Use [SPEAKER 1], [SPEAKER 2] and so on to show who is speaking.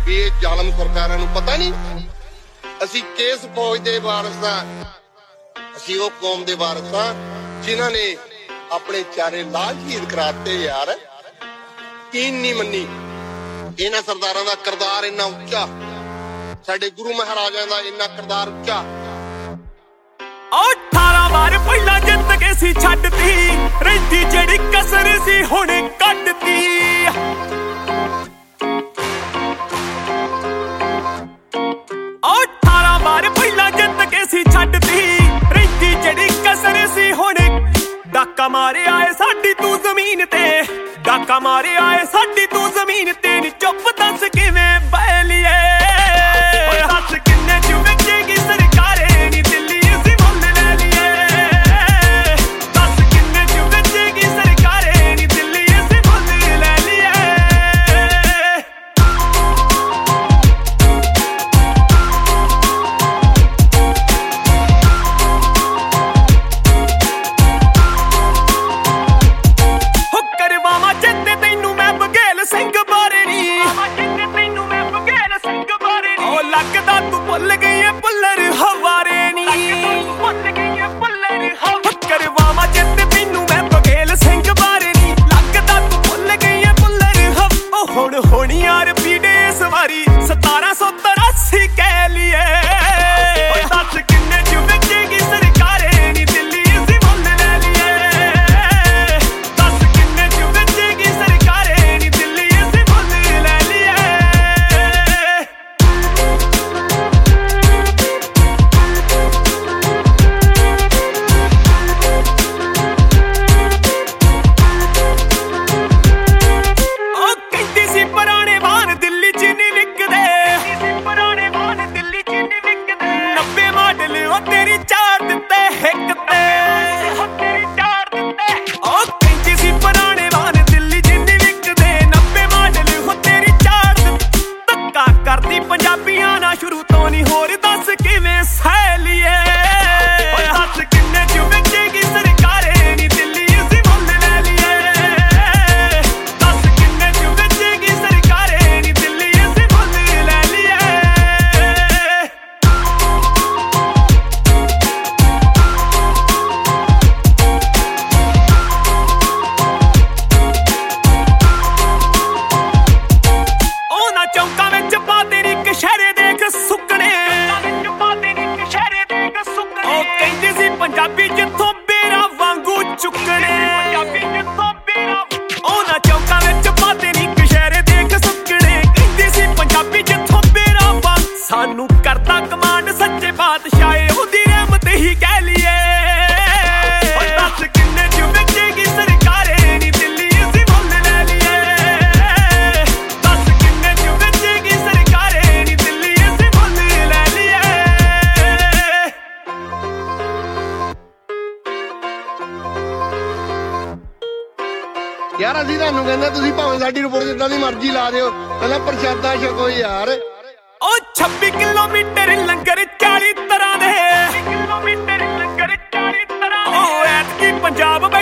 [SPEAKER 1] ਵੀ ਇਹ ਜ਼ਾਲਮ ਸਰਕਾਰਾਂ ਨੂੰ ਪਤਾ ਨਹੀਂ ਅਸੀਂ ਕਿਸ ਫੌਜ ਦੇ ਵਾਰਸ ਆ। ਅਸੀਂ ਉਹ ਕੌਮ ਦੇ ਵਾਰਸ ਆ ਜਿਨ੍ਹਾਂ ਨੇ ਆਪਣੇ ਚਾਰੇ ਲਾਲ ਸ਼ਹੀਦ ਕਰਾਤੇ ਯਾਰ। ਕੀਨ ਨਹੀਂ ਮੰਨੀ। ਇਹਨਾਂ ਸਰਦਾਰਾਂ ਦਾ ਕਿਰਦਾਰ ਇੰਨਾ ਉੱਚਾ, ਸਾਡੇ ਗੁਰੂ ਮਹਾਰਾਜਾਂ ਦਾ ਇੰਨਾ ਕਿਰਦਾਰ ਉੱਚਾ।
[SPEAKER 2] 18 ਵਾਰ ਪਹਿਲਾਂ ਜਿੱਤ ਕੇ ਸੀ ਛੱਡਤੀ, ਰਹਿੰਦੀ ਜਿਹੜੀ ਕਸਰ ਸੀ ਹੁਣ ਕੱਢਤੀ। 18 ਵਾਰ ਪਹਿਲਾਂ ਜਿੱਤ ਕੇ ਸੀ ਛੱਡਤੀ, ਰਹਿੰਦੀ ਜਿਹੜੀ ਕਸਰ ਸੀ ਹੁਣ। ਡਾਕਾ ਮਾਰਿਆ ਏ ਸਾਡੀ ਤੂੰ ਜ਼ਮੀਨ ਤੇ, ਡਾਕਾ ਮਾਰਿਆ ਏ ਸਾਡੀ ਤੂੰ ਜ਼ਮੀਨ ਤੇ। ਨੀ ਚੁੱਪ ਦੱਸ ਕਿਵੇਂ ਬਹਿ ਲਈਏ, ਦੱਸ ਕਿੰਨੇ ਚ ਵੇਚੇਗੀ ਸਰਕਾਰੇ ਨੀ ਦਿੱਲੀ ਅਸੀਂ ਮੁੱਲ ਲੈ ਲਈਏ। ਦੱਸ ਕਿੰਨੇ ਚ ਵੇਚੇਗੀ ਸਰਕਾਰੇ ਨੀ ਦਿੱਲੀ ਅਸੀਂ ਮੁੱਲ ਲੈ ਲਈਏ। ਹੋ ਕਰਵਾਵਾਂ ਜਿੱਤੇ ਤੈਨੂੰ ਮੈਂ ਬਘੇਲ ਸਿੰਘ ਬਾਰੇ ਨੀ, ਤੈਨੂੰ ਮੈਂ ਬਘੇਲ ਸਿੰਘ ਬਾਰੇ ਨੀ। ਉਹ ਲੱਗਦਾ ਤੂੰ ਭੁੱਲ ਗਈ ਏ ਪੁੱਲਰ ਹਵਾਰੇ ਨੀ, ਭੁੱਲ ਗਈ ਏ ਪੁੱਲਰ ਹਵਾਰੇ। ਕਰਵਾਵਾਂ ਜਿੱਤੇ ਤੈਨੂੰ ਮੈਂ ਬਘੇਲ ਸਿੰਘ ਬਾਰੇ ਨੀ, ਲੱਗਦਾ ਤੂੰ ਭੁੱਲ ਗਈ ਏ ਪੁੱਲਰ ਹਵਾ। ਉਹ ਹੁਣ ਹੋਣੀ ਯਾਰ ਪੀੜੇ ਇਸ ਵਾਰੀ 1783 ਕਹਿ ਲਈਏ। ਦੱਸ ਕਿੰਨੇ ਚ ਵੇਚੇਗੀ ਸਰਕਾਰੇ ਨੀ ਦਿੱਲੀ ਅਸੀਂ ਮੁੱਲ ਲੈ ਲਈਏ। ਦੱਸ ਕਿੰਨੇ ਚ ਵੇਚੇਗੀ ਸਰਕਾਰੇ ਨੀ ਦਿੱਲੀ ਅਸੀਂ ਮੁੱਲ ਲੈ ਲਈਏ। ਉਹ ਕਹਿੰਦੀ ਸੀ ਪੁਰਾਣੇ ਵਾਹਨ ਦਿੱਲੀ ਚ ਨਹੀਂ ਵਿਕਦੇ, ਪੁਰਾਣੇ ਵਾਹਨ ਦਿੱਲੀ ਚ ਨਹੀਂ ਵਿਕਦੇ। 90 ਮਾਡਲ ਉਹ ਤੇਰੀ ਚਾਰ ਦਿੱਤੇ ਹਿੱਕ ਤੇ, ਤੇਰੀ ਚਾਰ ਦਿੱਤੇ। ਉਹ ਕਹਿੰਦੀ ਸੀ ਪੁਰਾਣੇ ਵਾਹਨ ਦਿੱਲੀ ਚ ਨਹੀਂ ਵਿਕਦੇ, 90 ਮਾਡਲ ਉਹ ਤੇਰੀ ਚਾਰ ਦਿੱਤੇ। ਧੱਕਾ ਕਰਦੀ ਪੰਜਾਬੀਆਂ ਨਾਲ ਸ਼ੁਰੂ ਤੋਂ ਨਹੀਂ, ਹੋਰ ਦੱਸ ਕਿਵੇਂ ਸਹਿ ਲਈਏ। ਦੱਸ ਕਿੰਨੇ ਚ ਵੇਚੇਗੀ ਸਰਕਾਰੇ ਨੀ ਦਿੱਲੀ ਅਸੀਂ ਮੁੱਲ ਲੈ ਲਈਏ। ਦੱਸ ਕਿੰਨੇ ਚ ਵੇਚੇਗੀ ਸਰਕਾਰੇ ਨੀ ਦਿੱਲੀ ਅਸੀਂ ਮੁੱਲ ਲੈ ਲਈਏ। ਉਹਨਾਂ ਚੌਂਕਾਂ ਵਿੱਚ ਪਾ ਤੇਰੀ ਕਸ਼ਹਿਰੇ ਦੇਖ ਸੁੱਕਣੇ, ਉਹ ਕਹਿੰਦੇ ਸੀ ਪੰਜਾਬੀ ਜਿੱਥੋਂ ਬੇਰਾਂ ਵਾਂਗੂ ਚੁੱਕਣੇ। ਉਹਨਾਂ ਚੌਂਕਾਂ ਵਿੱਚ ਪਾ ਤੇਰੀ ਕਸ਼ਹਿਰੇ ਦੇਖ ਸੁੱਕਣੇ, ਕਹਿੰਦੇ ਸੀ ਪੰਜਾਬੀ ਜਿੱਥੋਂ ਬੇਰਾਂ ਵਾਂਗ। ਸਾਨੂੰ ਕਰਦਾ ਕਮਾਂਡ ਸੱਚੇ ਬਾਦਸ਼ਾਹ ਉਹਦੀ ਰਹਿਮਤ ਹੀ ਕਹਿ ਲਈਏ। ਦੱਸ ਕਿੰਨੇ ਚ ਵੇਚੇਗੀ ਸਰਕਾਰੇ ਨੀ ਦਿੱਲੀ ਅਸੀਂ ਮੁੱਲ ਲੈ ਲਈਏ। ਦੱਸ ਕਿੰਨੇ ਚ ਵੇਚੇਗੀ ਸਰਕਾਰੇ ਨੀ ਦਿੱਲੀ ਅਸੀਂ ਮੁੱਲ ਲੈ ਲਈਏ।
[SPEAKER 1] ਯਾਰ ਅਸੀਂ ਤੁਹਾਨੂੰ ਕਹਿੰਦੇ ਤੁਸੀਂ ਭਾਵੇਂ ਸਾਡੀ ਰਿਪੋਰਟ ਜਿੱਦਾਂ ਦੀ ਮਰਜ਼ੀ ਲਾ ਦਿਓ, ਪਹਿਲਾਂ ਪ੍ਰਸ਼ਾਦਾ ਛਕੋ ਯਾਰ।
[SPEAKER 2] ਉਹ 26 ਕਿਲੋਮੀਟਰ ਲੰਗਰ 40 ਤਰ੍ਹਾਂ ਦੇ, 26 ਕਿਲੋਮੀਟਰ ਲੰਗਰ 40 ਤਰ੍ਹਾਂ ਦੇ। ਉਹ ਐਤਕੀ ਪੰਜਾਬ